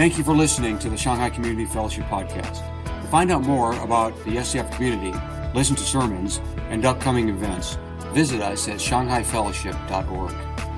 Thank you for listening to the Shanghai Community Fellowship Podcast. To find out more about the SCF community, listen to sermons, and upcoming events, visit us at shanghaifellowship.org.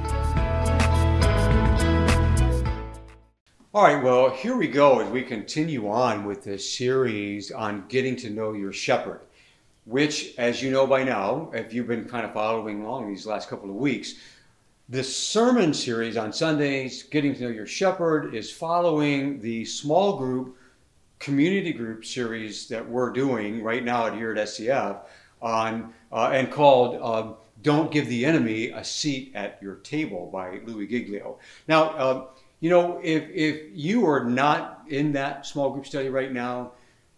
All right, well, here we go as we continue on with this series on getting to know your shepherd, which, as you know by now, if you've been kind of following along these last couple of weeks, this sermon series on Sundays, Getting to Know Your Shepherd, is following the small group, community group series that we're doing right now here at SCF on and called Don't Give the Enemy a Seat at Your Table by Louis Giglio. Now, if you are not in that small group study right now,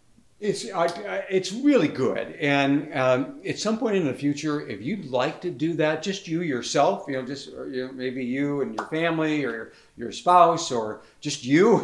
it's really good. And at some point in the future, if you'd like to do that, just you yourself, maybe you and your family or your spouse or just you,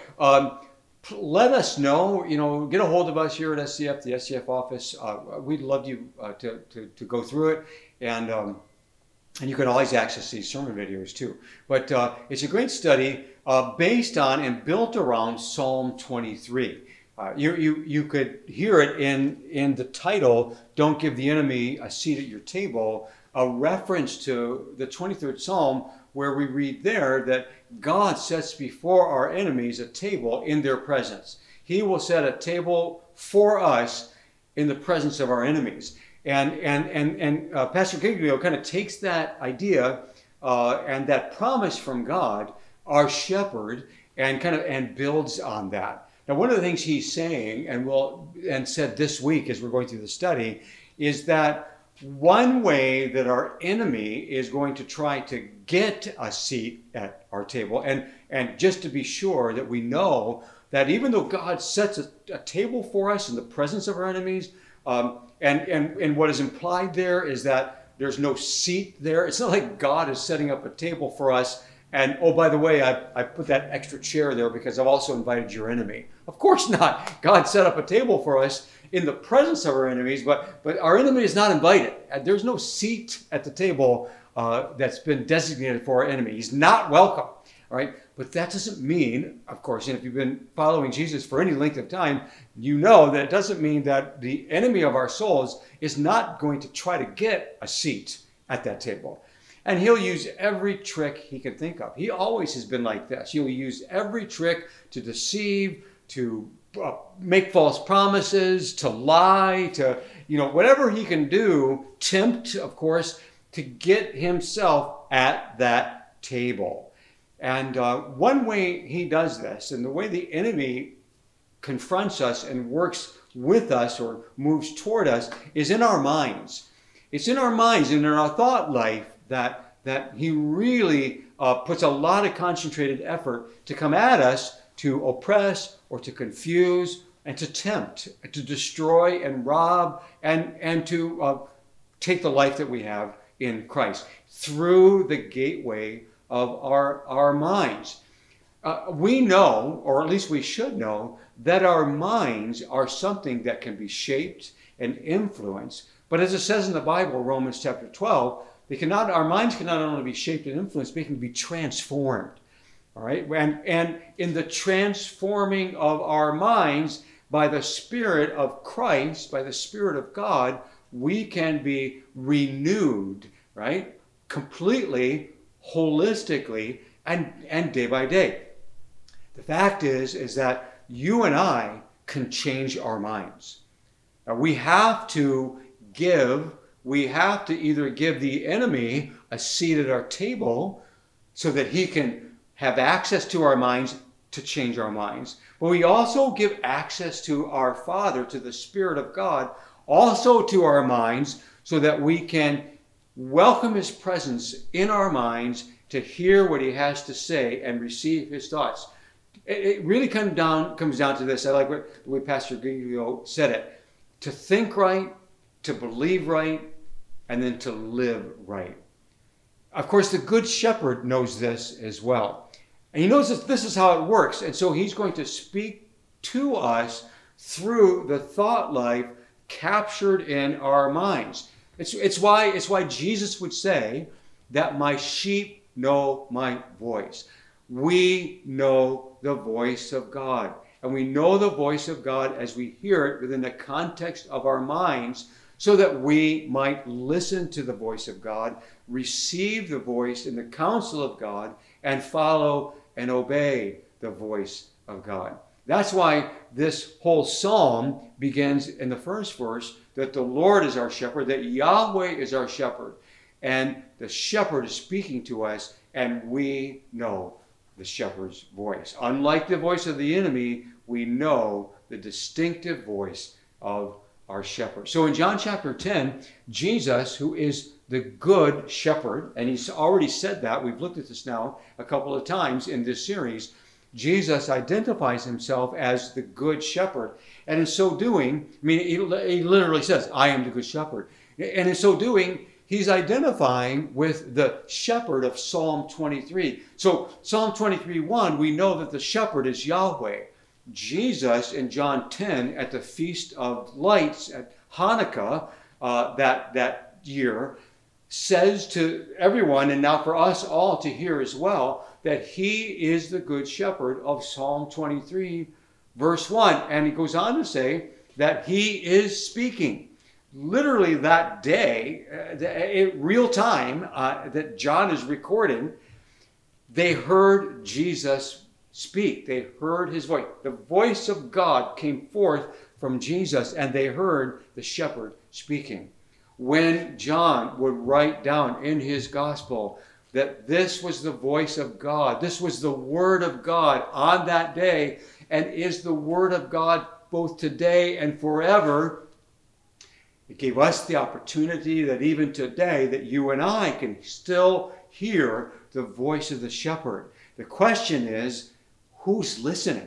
let us know, get a hold of us here at SCF, the SCF office. We'd love you to go through it. And you can always access these sermon videos too. But it's a great study based on and built around Psalm 23. You could hear it in the title, Don't Give the Enemy a Seat at Your Table, a reference to the 23rd Psalm, where we read there that God sets before our enemies a table in their presence. He will set a table for us in the presence of our enemies. And Pastor Giglio kind of takes that idea and that promise from God, our shepherd, and builds on that. Now, one of the things he's saying, and said this week as we're going through the study, is that one way that our enemy is going to try to get a seat at our table, and just to be sure that we know that even though God sets a table for us in the presence of our enemies, and what is implied there is that there's no seat there. It's not like God is setting up a table for us and, oh, by the way, I put that extra chair there because I've also invited your enemy. Of course not. God set up a table for us in the presence of our enemies, but our enemy is not invited. There's no seat at the table that's been designated for our enemy. He's not welcome. All right? But that doesn't mean, of course, and if you've been following Jesus for any length of time, you know that it doesn't mean that the enemy of our souls is not going to try to get a seat at that table. And he'll use every trick he can think of. He always has been like this. He'll use every trick to deceive, to make false promises, to lie, to, whatever he can do, tempt, of course, to get himself at that table. And one way he does this, and the way the enemy confronts us and works with us or moves toward us, is in our minds. It's in our minds and in our thought life that he really puts a lot of concentrated effort to come at us, to oppress or to confuse and to tempt, to destroy and rob and to take the life that we have in Christ through the gateway of our minds. We know, or at least we should know, that our minds are something that can be shaped and influenced. But as it says in the Bible, Romans chapter 12, our minds can not only be shaped and influenced, but they can be transformed. All right? And in the transforming of our minds by the Spirit of Christ, by the Spirit of God, we can be renewed, right? Completely, holistically, and day by day. The fact is that you and I can change our minds. Now, we have to either give the enemy a seat at our table so that he can have access to our minds to change our minds. But we also give access to our Father, to the Spirit of God, also to our minds so that we can welcome his presence in our minds to hear what he has to say and receive his thoughts. It really comes down to this. I like the way Pastor Giglio said it. To think right, to believe right, and then to live right. Of course, the Good Shepherd knows this as well. And he knows that this is how it works. And so he's going to speak to us through the thought life captured in our minds. It's why Jesus would say that my sheep know my voice. We know the voice of God. And we know the voice of God as we hear it within the context of our minds, so that we might listen to the voice of God, receive the voice and the counsel of God, and follow and obey the voice of God. That's why this whole psalm begins in the first verse, that the Lord is our shepherd, that Yahweh is our shepherd. And the shepherd is speaking to us, and we know the shepherd's voice. Unlike the voice of the enemy, we know the distinctive voice of our shepherd. So in John chapter 10, Jesus, who is the good shepherd, and he's already said that, we've looked at this now a couple of times in this series, Jesus identifies himself as the good shepherd. And in so doing, he literally says, I am the good shepherd. And in so doing, he's identifying with the shepherd of Psalm 23. So Psalm 23:1, we know that the shepherd is Yahweh. Jesus in John 10 at the Feast of Lights at Hanukkah that year says to everyone, and now for us all to hear as well, that he is the good shepherd of Psalm 23 verse 1. And he goes on to say that he is speaking. Literally that day, in real time that John is recording, they heard Jesus speak. They heard his voice. The voice of God came forth from Jesus, and they heard the shepherd speaking. When John would write down in his gospel that this was the voice of God, this was the word of God on that day, and is the word of God both today and forever, it gave us the opportunity that even today that you and I can still hear the voice of the shepherd. The question is, who's listening?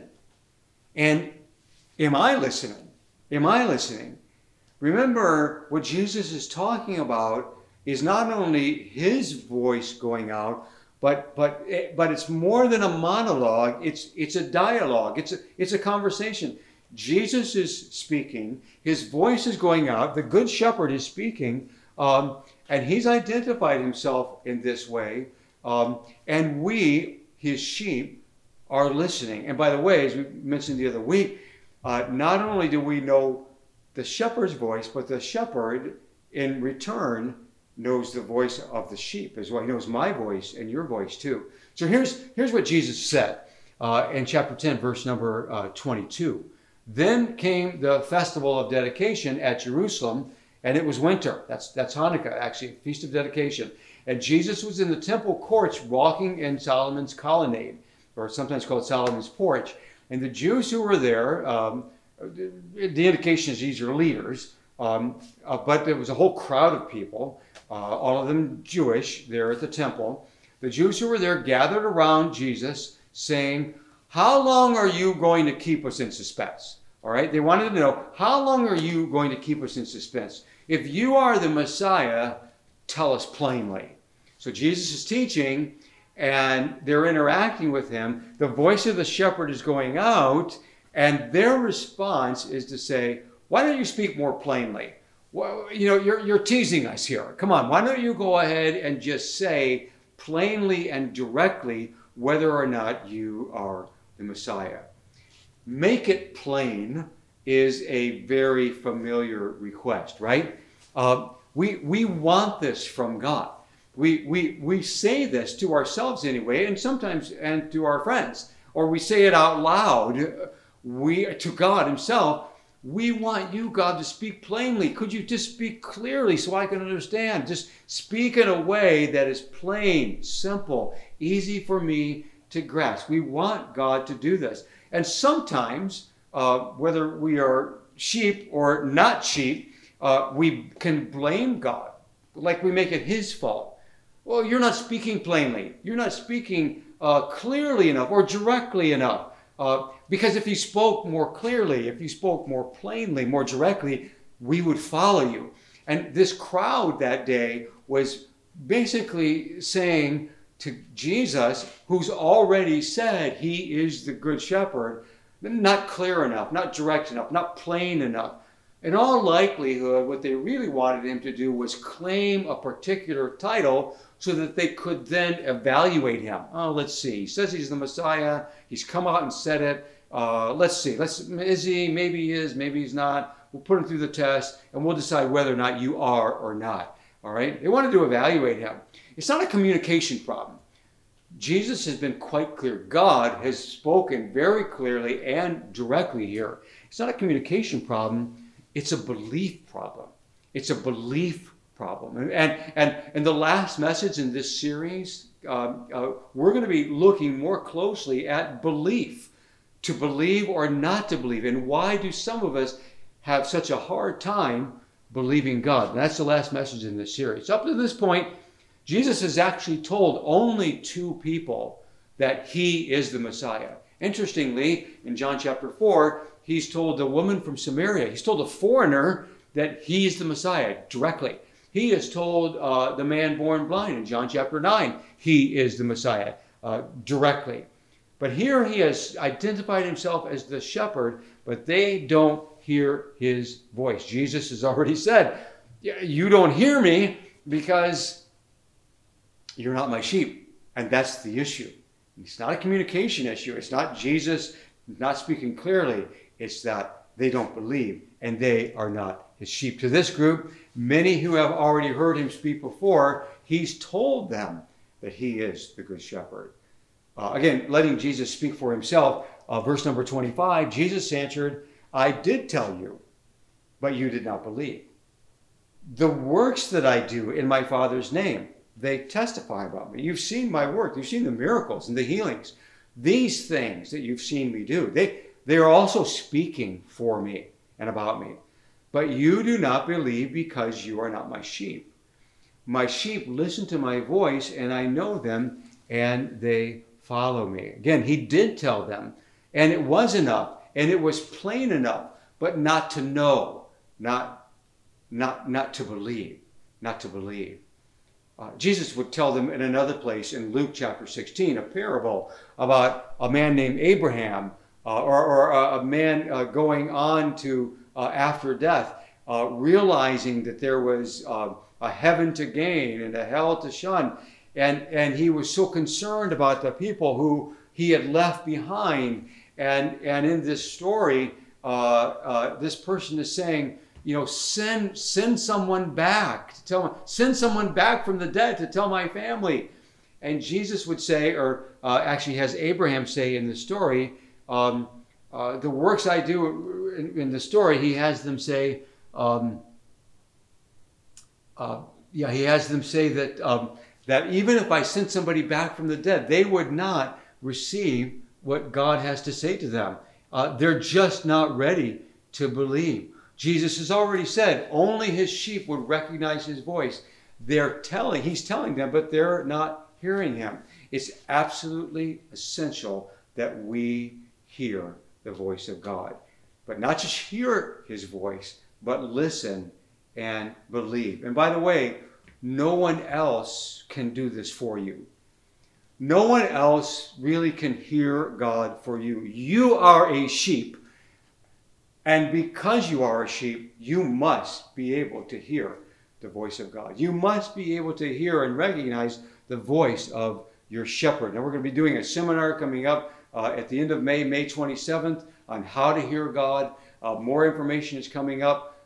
And am I listening? Am I listening? Remember, what Jesus is talking about is not only his voice going out, but it's more than a monologue. It's a dialogue. It's a conversation. Jesus is speaking. His voice is going out. The good shepherd is speaking, and he's identified himself in this way. And we, his sheep, are listening. And by the way, as we mentioned the other week, not only do we know the shepherd's voice, but the shepherd in return knows the voice of the sheep as well. He knows my voice and your voice too. So here's what Jesus said in chapter 10, verse number 22. Then came the festival of dedication at Jerusalem, and it was winter. That's Hanukkah, actually, Feast of Dedication. And Jesus was in the temple courts walking in Solomon's colonnade, or sometimes called Solomon's porch. And the Jews who were there, the indication is these are leaders, but there was a whole crowd of people, all of them Jewish, there at the temple. The Jews who were there gathered around Jesus saying, how long are you going to keep us in suspense? All right, they wanted to know, how long are you going to keep us in suspense? If you are the Messiah, tell us plainly. So Jesus is teaching, and they're interacting with him. The voice of the shepherd is going out, and their response is to say, why don't you speak more plainly? Well, you're teasing us here. Come on, why don't you go ahead and just say plainly and directly whether or not you are the Messiah. Make it plain is a very familiar request, right? We want this from God. We say this to ourselves anyway, and sometimes and to our friends, or we say it out loud. To God himself, we want you, God, to speak plainly. Could you just speak clearly so I can understand? Just speak in a way that is plain, simple, easy for me to grasp. We want God to do this. And sometimes, whether we are sheep or not sheep, we can blame God, like we make it his fault. Well, you're not speaking plainly. You're not speaking clearly enough or directly enough. Because if you spoke more clearly, if you spoke more plainly, more directly, we would follow you. And this crowd that day was basically saying to Jesus, who's already said he is the good shepherd, not clear enough, not direct enough, not plain enough. In all likelihood, what they really wanted him to do was claim a particular title so that they could then evaluate him. Oh, let's see. He says he's the Messiah. He's come out and said it. Let's see. Is he? Maybe he is. Maybe he's not. We'll put him through the test, and we'll decide whether or not you are or not. All right? They wanted to evaluate him. It's not a communication problem. Jesus has been quite clear. God has spoken very clearly and directly here. It's not a communication problem. It's a belief problem. It's a belief problem. And the last message in this series, we're going to be looking more closely at belief. To believe or not to believe. And why do some of us have such a hard time believing God? And that's the last message in this series. Up to this point, Jesus has actually told only 2 people that he is the Messiah. Interestingly, in John chapter 4, he's told the woman from Samaria, he's told a foreigner that he's the Messiah directly. He has told the man born blind in John chapter 9, he is the Messiah directly. But here he has identified himself as the shepherd, but they don't hear his voice. Jesus has already said, you don't hear me because you're not my sheep. And that's the issue. It's not a communication issue. It's not Jesus not speaking clearly. It's that they don't believe and they are not his sheep. To this group, many who have already heard him speak before, he's told them that he is the good shepherd. Again, letting Jesus speak for himself, verse number 25, Jesus answered, I did tell you, but you did not believe. The works that I do in my Father's name, they testify about me. You've seen my work. You've seen the miracles and the healings. These things that you've seen me do, they are also speaking for me and about me. But you do not believe because you are not my sheep. My sheep listen to my voice, and I know them, and they follow me. Again, he did tell them, and it was enough, and it was plain enough, but not to know, not to believe, not to believe. Jesus would tell them in another place in Luke chapter 16, a parable about a man named Abraham, or a man going on to after death, realizing that there was a heaven to gain and a hell to shun. And he was so concerned about the people who he had left behind. And in this story, this person is saying, send someone back to send someone back from the dead to tell my family. And Jesus would say, or actually has Abraham say in the story, the works I do in the story, he has them say, he has them say that even if I sent somebody back from the dead, they would not receive what God has to say to them. They're just not ready to believe. Jesus has already said only his sheep would recognize his voice. He's telling them, but they're not hearing him. It's absolutely essential that we hear the voice of God. But not just hear his voice, but listen and believe. And by the way, no one else can do this for you. No one else really can hear God for you. You are a sheep. And because you are a sheep, you must be able to hear the voice of God. You must be able to hear and recognize the voice of your shepherd. Now we're going to be doing a seminar coming up at the end of May 27th, on how to hear God. More information is coming up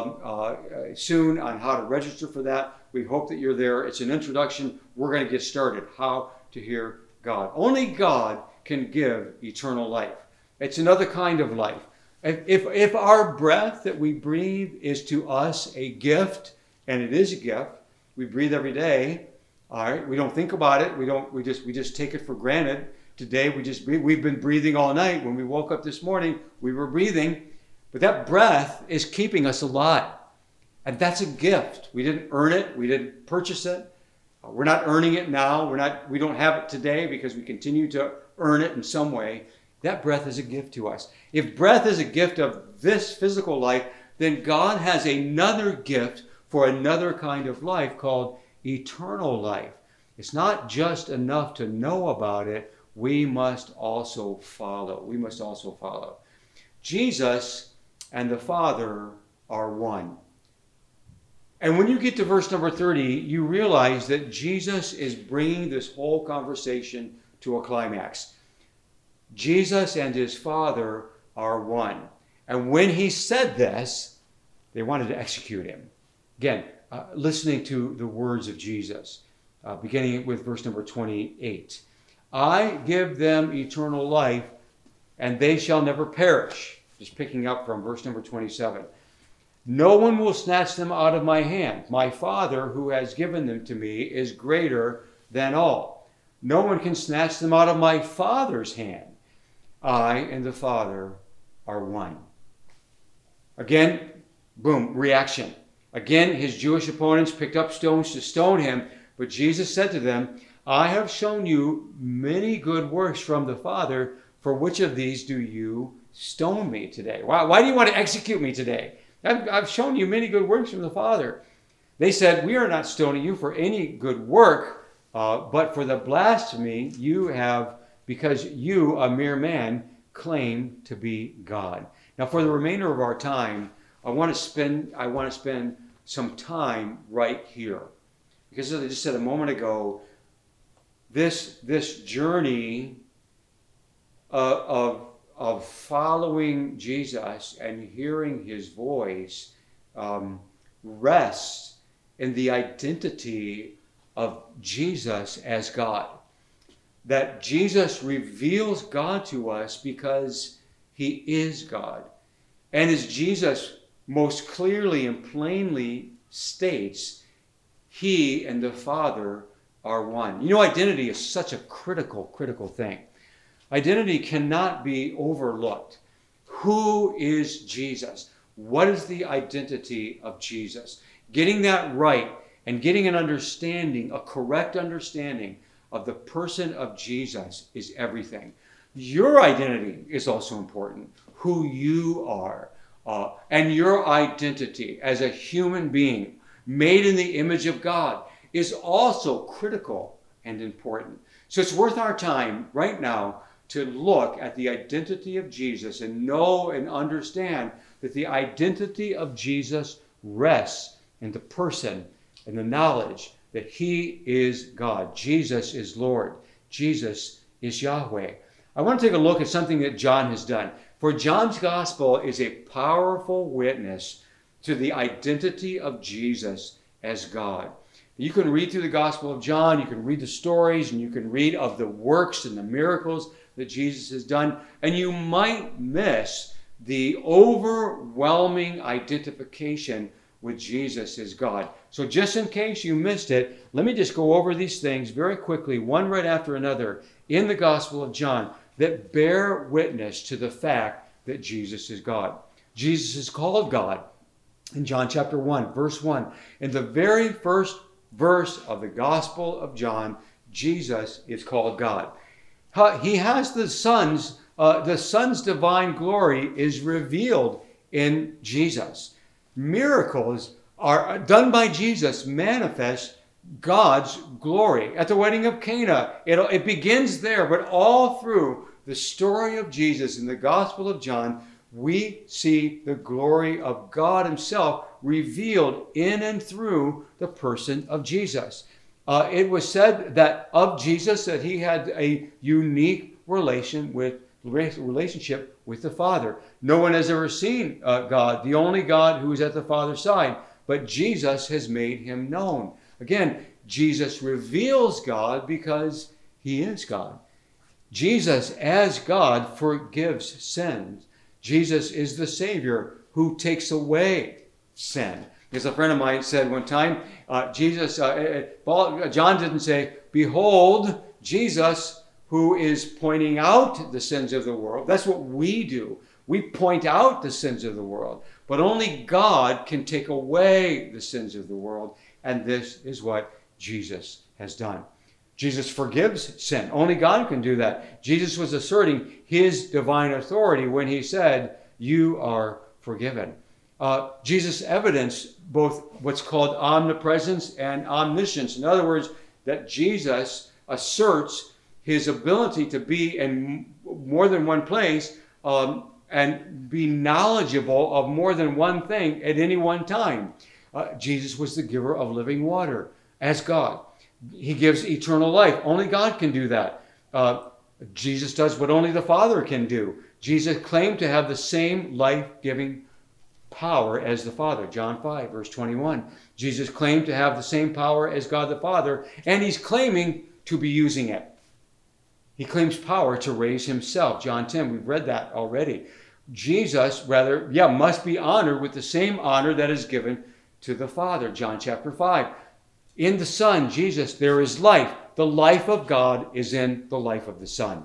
soon on how to register for that. We hope that you're there. It's an introduction. We're going to get started. How to hear God. Only God can give eternal life. It's another kind of life. If our breath that we breathe is to us a gift, and it is a gift, we breathe every day. All right, we don't think about it. We just take it for granted. Today we just breathe. We've been breathing all night. When we woke up this morning, we were breathing. But that breath is keeping us alive. And that's a gift. We didn't earn it. We didn't purchase it. We're not earning it now. We don't have it today because we continue to earn it in some way. That breath is a gift to us. If breath is a gift of this physical life, then God has another gift for another kind of life called eternal life. It's not just enough to know about it. We must also follow. We must also follow. Jesus and the Father are one. And when you get to verse number 30, you realize that Jesus is bringing this whole conversation to a climax. Jesus and his Father are one. And when he said this, they wanted to execute him. Again, listening to the words of Jesus, beginning with verse number 28. I give them eternal life, and they shall never perish. Just picking up from verse number 27. No one will snatch them out of my hand. My Father, who has given them to me, is greater than all. No one can snatch them out of my Father's hand. I and the Father are one. Again, boom, reaction. Again, his Jewish opponents picked up stones to stone him, but Jesus said to them, I have shown you many good works from the Father. For which of these do you stone me today? Why do you want to execute me today? I've shown you many good works from the Father. They said, we are not stoning you for any good work, but for the blasphemy you have, because you, a mere man, claim to be God. Now, for the remainder of our time, I want to spend some time right here. Because as I just said a moment ago, this journey of following Jesus and hearing his voice rests in the identity of Jesus as God. That Jesus reveals God to us because he is God. And as Jesus most clearly and plainly states, he and the Father are one. You know, identity is such a critical thing. Identity cannot be overlooked. Who is Jesus? What is the identity of Jesus? Getting that right and getting an understanding, a correct understanding of the person of Jesus is everything. Your identity is also important. Who you are. And your identity as a human being made in the image of God is also critical and important. So it's worth our time right now to look at the identity of Jesus and know and understand that the identity of Jesus rests in the person and the knowledge that he is God. Jesus is Lord. Jesus is Yahweh. I want to take a look at something that John has done. For John's gospel is a powerful witness to the identity of Jesus as God. You can read through the Gospel of John, you can read the stories, and you can read of the works and the miracles that Jesus has done, and you might miss the overwhelming identification with Jesus as God. So just in case you missed it, let me just go over these things very quickly, one right after another, in the Gospel of John, that bear witness to the fact that Jesus is God. Jesus is called God in John chapter 1, verse 1. In the very first verse of the Gospel of John, Jesus is called God. He has the Son's divine glory is revealed in Jesus. Miracles are done by Jesus manifest God's glory. At the wedding of Cana, it begins there, but all through the story of Jesus in the Gospel of John, we see the glory of God himself revealed in and through the person of Jesus. It was said that of Jesus that he had a unique relationship with the Father. No one has ever seen God, the only God who is at the Father's side, but Jesus has made him known. Again, Jesus reveals God because he is God. Jesus, as God, forgives sins. Jesus is the Savior who takes away sin. As a friend of mine said one time, John didn't say, behold, Jesus who is pointing out the sins of the world. That's what we do. We point out the sins of the world. But only God can take away the sins of the world. And this is what Jesus has done. Jesus forgives sin. Only God can do that. Jesus was asserting his divine authority when he said, you are forgiven. Jesus evidenced both what's called omnipresence and omniscience. In other words, that Jesus asserts his ability to be in more than one place and be knowledgeable of more than one thing at any one time. Jesus was the giver of living water as God. He gives eternal life. Only God can do that. Jesus does what only the Father can do. Jesus claimed to have the same life-giving power as the Father. John 5, verse 21. Jesus claimed to have the same power as God the Father, and he's claiming to be using it. He claims power to raise himself. John 10, we've read that already. Jesus, must be honored with the same honor that is given to the Father. John chapter 5. In the Son, Jesus, there is life. The life of God is in the life of the Son.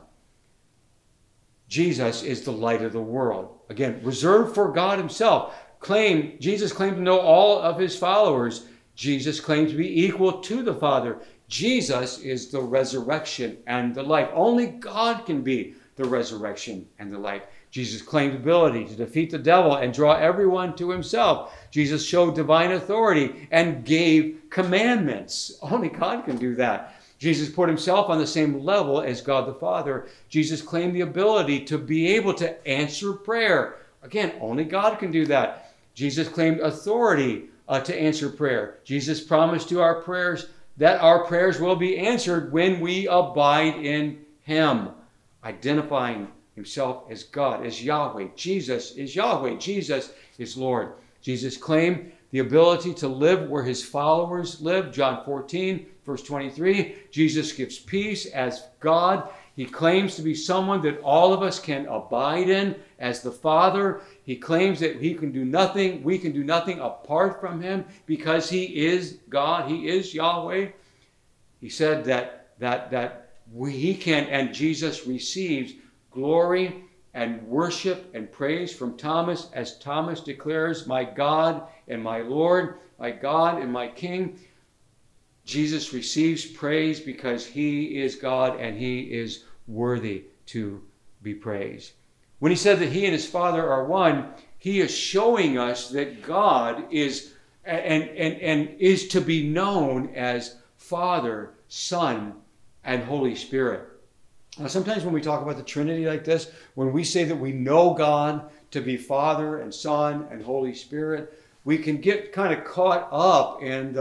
Jesus is the light of the world. Again, reserved for God himself. Jesus claimed to know all of his followers. Jesus claimed to be equal to the Father. Jesus is the resurrection and the life. Only God can be the resurrection and the life. Jesus claimed ability to defeat the devil and draw everyone to himself. Jesus showed divine authority and gave commandments. Only God can do that. Jesus put himself on the same level as God the Father. Jesus claimed the ability to be able to answer prayer. Again, only God can do that. Jesus claimed authority to answer prayer. Jesus promised to our prayers that our prayers will be answered when we abide in him, identifying himself as God, as Yahweh. Jesus is Yahweh. Jesus is Lord. Jesus claimed the ability to live where his followers live. John 14, verse 23. Jesus gives peace as God. He claims to be someone that all of us can abide in as the Father. He claims that we can do nothing apart from him because he is God. He is Yahweh. He said that he can, and Jesus receives glory and worship and praise from Thomas, as Thomas declares, "My God and my Lord, my God and my King." Jesus receives praise because he is God and he is worthy to be praised. When he said that he and his Father are one, he is showing us that God is and is to be known as Father, Son, and Holy Spirit. Now, sometimes when we talk about the Trinity like this, when we say that we know God to be Father and Son and Holy Spirit, we can get kind of caught up in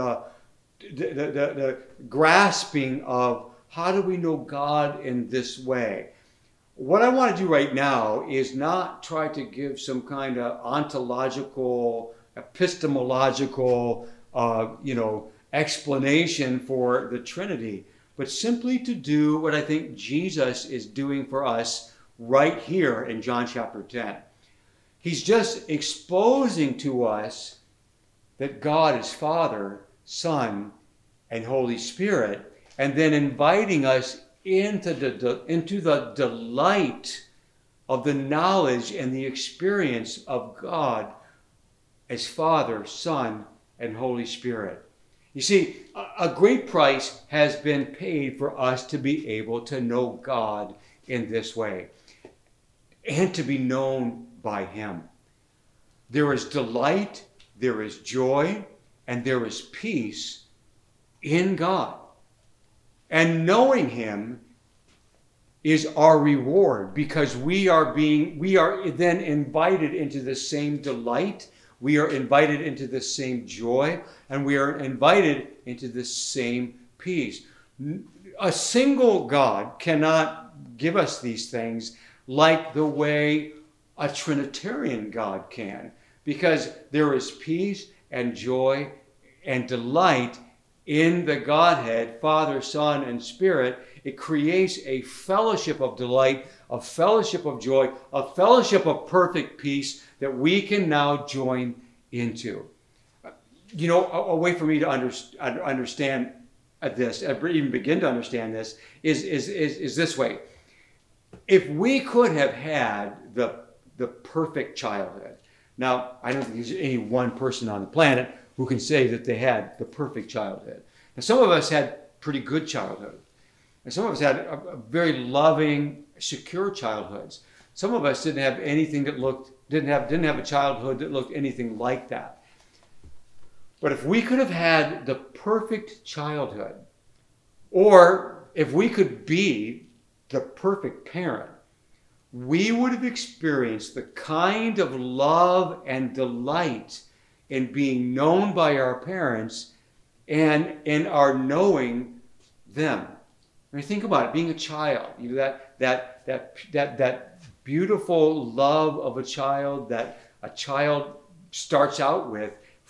the grasping of how do we know God in this way. What I want to do right now is not try to give some kind of ontological, epistemological, explanation for the Trinity, but simply to do what I think Jesus is doing for us right here in John chapter 10. He's just exposing to us that God is Father, Son, and Holy Spirit, and then inviting us into the delight of the knowledge and the experience of God as Father, Son, and Holy Spirit. You see, a great price has been paid for us to be able to know God in this way and to be known by him. There is delight, there is joy, and there is peace in God. And knowing him is our reward because we are then invited into the same delight. We are invited into the same joy, and we are invited into the same peace. A single God cannot give us these things like the way a Trinitarian God can, because there is peace and joy and delight in the Godhead, Father, Son, and Spirit. It creates a fellowship of delight, a fellowship of joy, a fellowship of perfect peace that we can now join into. A way for me to understand this, even begin to understand this, is this way. If we could have had the perfect childhood. Now, I don't think there's any one person on the planet who can say that they had the perfect childhood. Now, some of us had pretty good childhood. And some of us had a very loving, secure childhoods. Some of us didn't have anything that didn't have a childhood that looked anything like that. But if we could have had the perfect childhood, or if we could be the perfect parent, we would have experienced the kind of love and delight in being known by our parents and in our knowing them. I mean, think about it, being a child, that beautiful love of a child that a child starts out with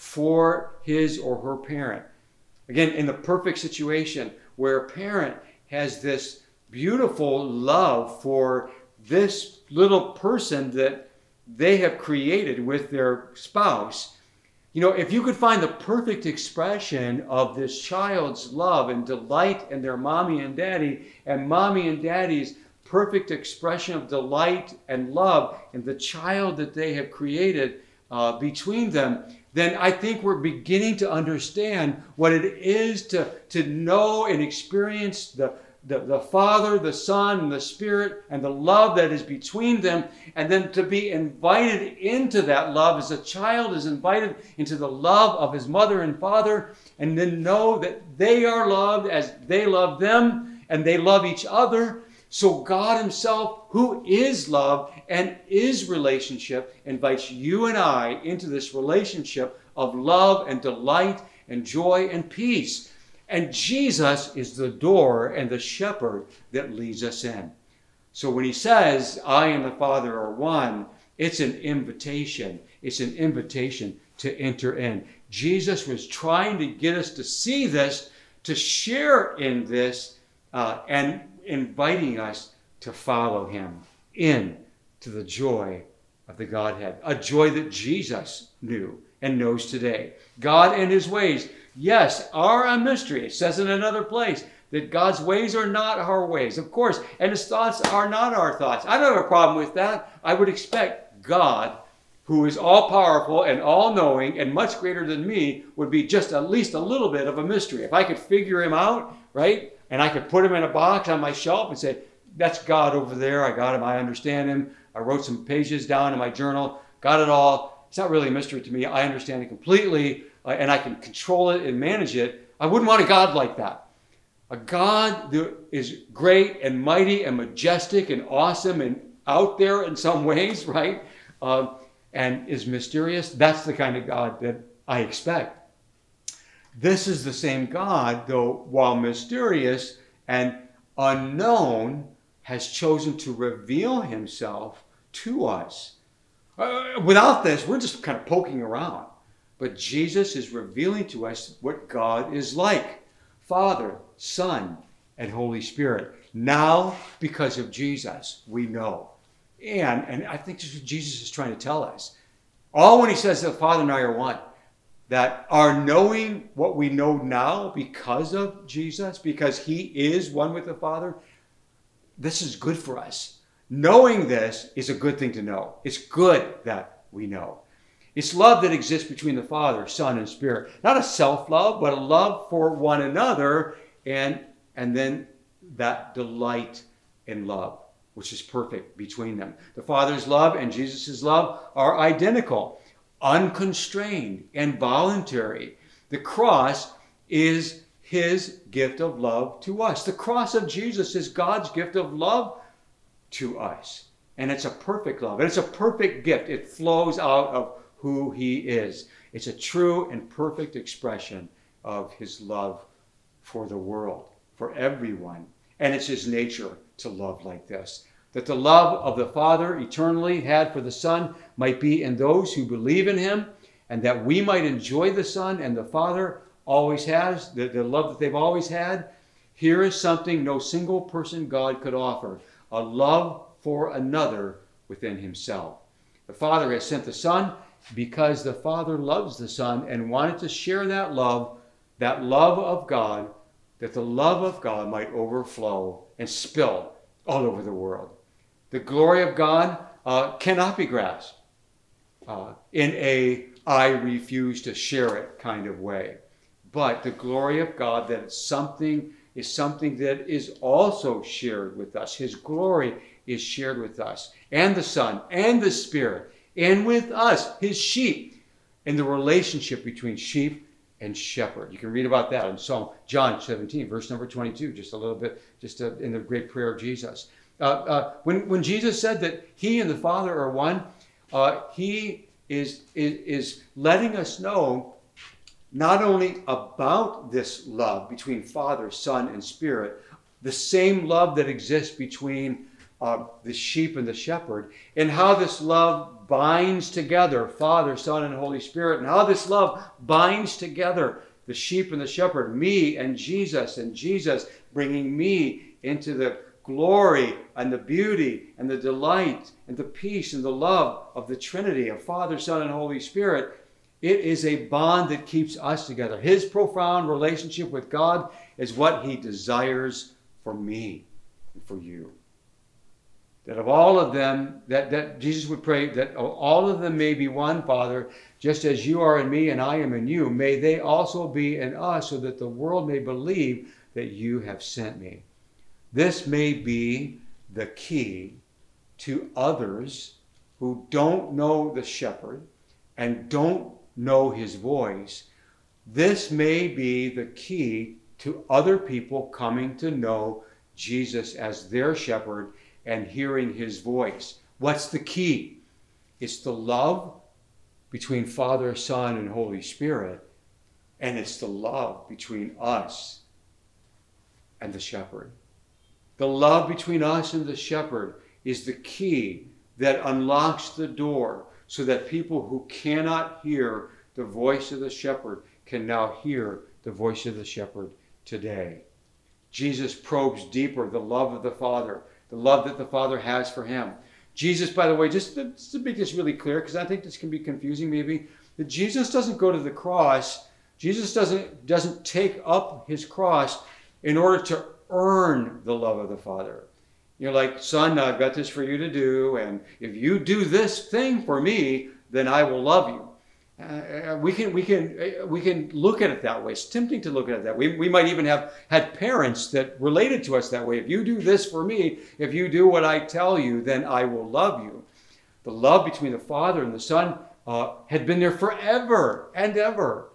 for his or her parent. Again, in the perfect situation where a parent has this beautiful love for this little person that they have created with their spouse. If you could find the perfect expression of this child's love and delight in their mommy and daddy, and mommy and daddy's perfect expression of delight and love in the child that they have created between them, then I think we're beginning to understand what it is to know and experience the Father, the Son, and the Spirit, and the love that is between them, and then to be invited into that love as a child is invited into the love of his mother and father, and then know that they are loved as they love them, and they love each other. So God himself, who is love and is relationship, invites you and I into this relationship of love and delight and joy and peace. And Jesus is the door and the shepherd that leads us in. So when he says, I and the Father are one, it's an invitation. It's an invitation to enter in. Jesus was trying to get us to see this, to share in this, and inviting us to follow him in to the joy of the Godhead, a joy that Jesus knew and knows today. God and his ways, yes, are a mystery. It says in another place that God's ways are not our ways, of course, and his thoughts are not our thoughts. I don't have a problem with that. I would expect God, who is all-powerful and all-knowing and much greater than me, would be just at least a little bit of a mystery. If I could figure him out, right, and I could put him in a box on my shelf and say, that's God over there. I got him. I understand him. I wrote some pages down in my journal. Got it all. It's not really a mystery to me. I understand it completely, and I can control it and manage it. I wouldn't want a God like that. A God that is great and mighty and majestic and awesome and out there in some ways, right? And is mysterious. That's the kind of God that I expect. This is the same God, though, while mysterious and unknown, has chosen to reveal himself to us. Without this, we're just kind of poking around. But Jesus is revealing to us what God is like. Father, Son, and Holy Spirit. Now, because of Jesus, we know. And I think this is what Jesus is trying to tell us. All when he says that Father and I are one. That our knowing what we know now because of Jesus, because he is one with the Father, this is good for us. Knowing this is a good thing to know. It's good that we know. It's love that exists between the Father, Son, and Spirit. Not a self-love, but a love for one another, and then that delight in love, which is perfect between them. The Father's love and Jesus' love are identical, unconstrained, and voluntary. The cross is his gift of love to us. The cross of Jesus is God's gift of love to us. And it's a perfect love. And it's a perfect gift. It flows out of who he is. It's a true and perfect expression of his love for the world, for everyone. And it's his nature to love like this. That the love of the Father eternally had for the Son might be in those who believe in him, and that we might enjoy the Son and the Father always has, the love that they've always had. Here is something no single person God could offer, a love for another within himself. The Father has sent the Son because the Father loves the Son and wanted to share that love of God, that the love of God might overflow and spill all over the world. The glory of God cannot be grasped in a I refuse to share it kind of way. But the glory of God, that it's something that is also shared with us. His glory is shared with us, and the Son, and the Spirit, and with us, his sheep, in the relationship between sheep and shepherd. You can read about that in John 17, verse number 22, just a little bit, in the great prayer of Jesus. When Jesus said that he and the Father are one, he is letting us know not only about this love between Father, Son, and Spirit, the same love that exists between the sheep and the shepherd, and how this love binds together Father, Son, and Holy Spirit, and how this love binds together the sheep and the shepherd, me and Jesus bringing me into the glory and the beauty and the delight and the peace and the love of the Trinity of Father, Son, and Holy Spirit. It is a bond that keeps us together. His profound relationship with God is what he desires for me and for you. That of all of them, that Jesus would pray that all of them may be one, Father, just as you are in me and I am in you. May they also be in us, so that the world may believe that you have sent me. This may be the key to others who don't know the shepherd and don't know his voice. This may be the key to other people coming to know Jesus as their shepherd and hearing his voice. What's the key? It's the love between Father, Son, and Holy Spirit, and it's the love between us and the shepherd. The love between us and the shepherd is the key that unlocks the door so that people who cannot hear the voice of the shepherd can now hear the voice of the shepherd today. Jesus probes deeper the love of the Father, the love that the Father has for him. Jesus, by the way, just to make this really clear, because I think this can be confusing maybe, that Jesus doesn't go to the cross. Jesus doesn't take up his cross in order to earn the love of the Father. You're like, son, I've got this for you to do, and if you do this thing for me, then I will love you. We can look at it that way. It's tempting to look at it that way. We might even have had parents that related to us that way. If you do this for me, if you do what I tell you, then I will love you. The love between the Father and the Son had been there forever and ever.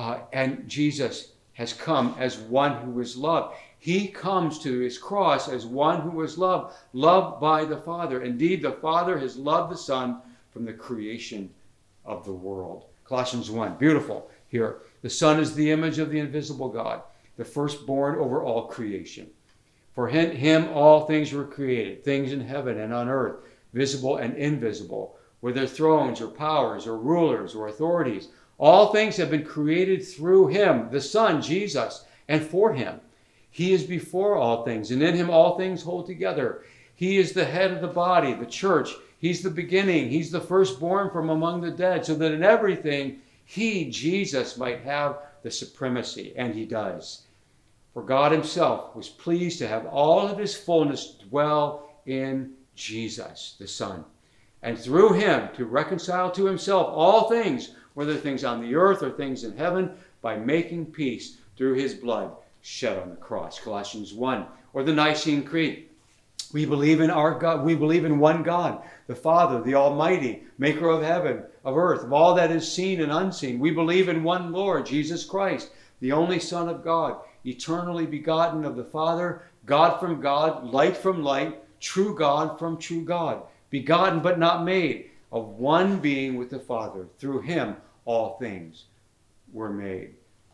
And Jesus has come as one who is loved. He comes to his cross as one who is loved by the Father. Indeed, the Father has loved the Son from the creation of the world. Colossians 1, beautiful here. The Son is the image of the invisible God, the firstborn over all creation. For him all things were created, things in heaven and on earth, visible and invisible, whether thrones or powers or rulers or authorities. All things have been created through him, the Son, Jesus, and for him. He is before all things, and in him all things hold together. He is the head of the body, the church. He's the beginning. He's the firstborn from among the dead, so that in everything he, Jesus, might have the supremacy, and he does. For God himself was pleased to have all of his fullness dwell in Jesus, the Son, and through him to reconcile to himself all things, whether things on the earth or things in heaven, by making peace through his blood shed on the cross. Colossians 1, or the Nicene Creed. We believe in our God. We believe in one God, the Father, the Almighty, maker of heaven, of earth, of all that is seen and unseen. We believe in one Lord, Jesus Christ, the only Son of God, eternally begotten of the Father, God from God, light from light, true God from true God, begotten but not made, of one being with the Father. Through him all things were made.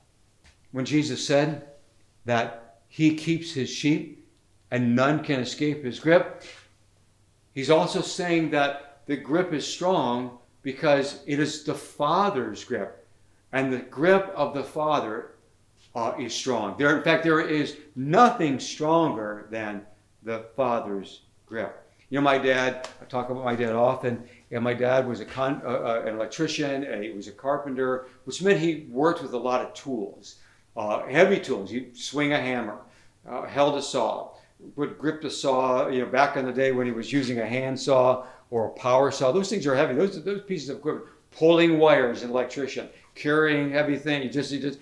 When Jesus said that he keeps his sheep and none can escape his grip, he's also saying that the grip is strong because it is the Father's grip. And the grip of the Father is strong. In fact, there is nothing stronger than the Father's grip. You know, my dad, I talk about my dad often, and my dad was an electrician, and he was a carpenter, which meant he worked with a lot of tools, heavy tools. He'd swing a hammer, held a saw, would grip the saw, back in the day when he was using a hand saw or a power saw. Those things are heavy. Those pieces of equipment, pulling wires, an electrician, carrying heavy things.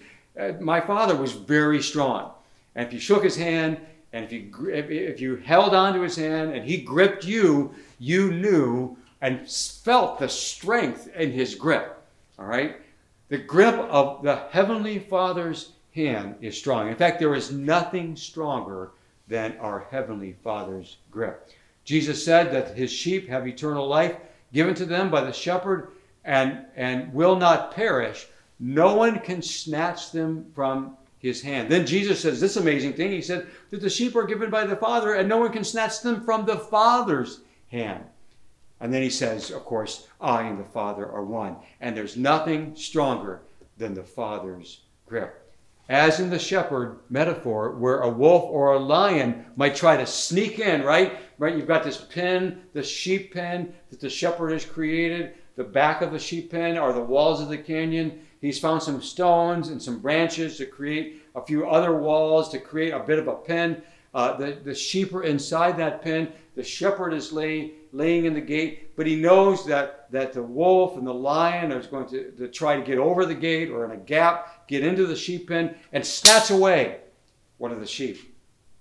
My father was very strong. And if you shook his hand, and if you held onto his hand and he gripped you, you knew and felt the strength in his grip. All right? The grip of the Heavenly Father's hand is strong. In fact, there is nothing stronger than our Heavenly Father's grip. Jesus said that his sheep have eternal life given to them by the shepherd. and will not perish. No one can snatch them from his hand. Then Jesus says this amazing thing. He said that the sheep are given by the Father, and no one can snatch them from the Father's hand. And then he says, of course, I and the Father are one. And there's nothing stronger than the Father's grip. As in the shepherd metaphor, where a wolf or a lion might try to sneak in, right? You've got this pen, the sheep pen that the shepherd has created. The back of the sheep pen are the walls of the canyon. He's found some stones and some branches to create a few other walls to create a bit of a pen. The sheep are inside that pen. The shepherd is laying in the gate, but he knows that the wolf and the lion are going to try to get over the gate or in a gap, get into the sheep pen and snatch away one of the sheep.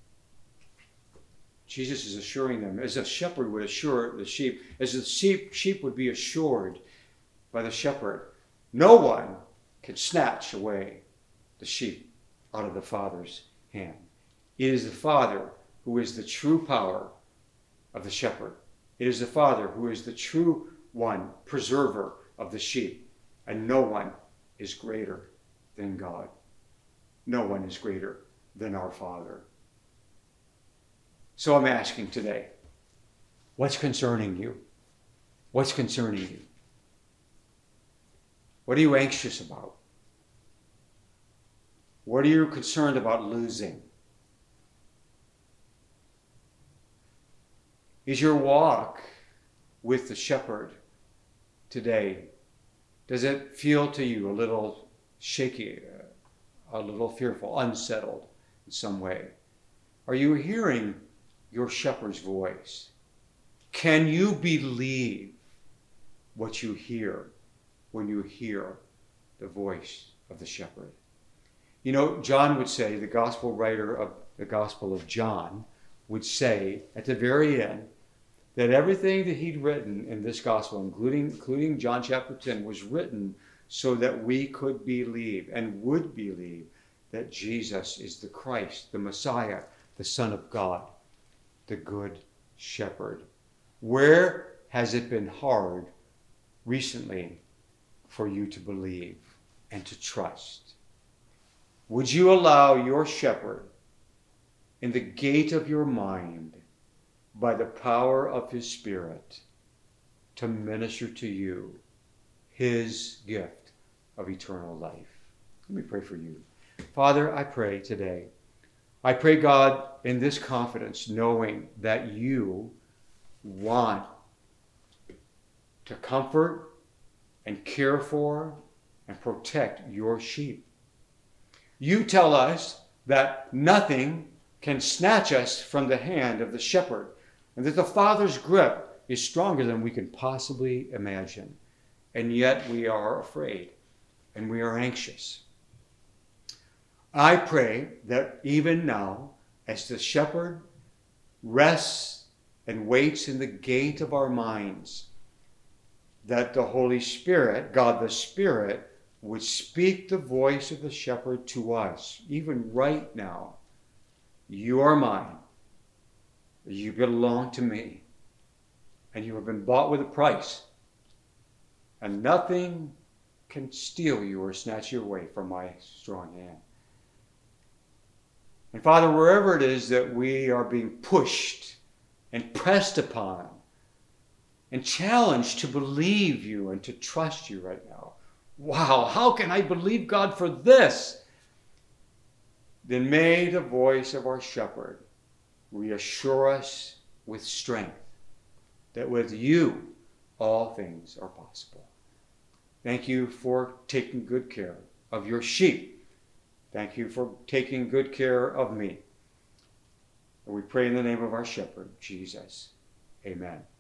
Jesus is assuring them, as a shepherd would assure the sheep, as the sheep would be assured by the shepherd, no one can snatch away the sheep out of the Father's hand. It is the Father who is the true power of the shepherd. It is the Father who is the true one, preserver of the sheep. And no one is greater than God. No one is greater than our Father. So I'm asking today, what's concerning you? What's concerning you? What are you anxious about? What are you concerned about losing? Is your walk with the shepherd today, does it feel to you a little shaky, a little fearful, unsettled in some way? Are you hearing your shepherd's voice? Can you believe what you hear when you hear the voice of the shepherd? You know, John would say, the gospel writer of the Gospel of John would say at the very end that everything that he'd written in this gospel, including John chapter 10, was written so that we could believe and would believe that Jesus is the Christ, the Messiah, the Son of God, the Good Shepherd. Where has it been hard recently for you to believe and to trust? Would you allow your shepherd in the gate of your mind, by the power of his Spirit, to minister to you his gift of eternal life? Let me pray for you. Father, I pray today. I pray, God, in this confidence, knowing that you want to comfort and care for and protect your sheep. You tell us that nothing can snatch us from the hand of the shepherd, and that the Father's grip is stronger than we can possibly imagine. And yet we are afraid and we are anxious. I pray that even now, as the shepherd rests and waits in the gate of our minds, that the Holy Spirit, God the Spirit, would speak the voice of the shepherd to us, even right now. You are mine. You belong to me. And you have been bought with a price. And nothing can steal you or snatch you away from my strong hand. And Father, wherever it is that we are being pushed and pressed upon and challenged to believe you and to trust you right now. Wow, how can I believe God for this? Then may the voice of our shepherd reassure us with strength that with you all things are possible. Thank you for taking good care of your sheep. Thank you for taking good care of me. And we pray in the name of our shepherd, Jesus. Amen.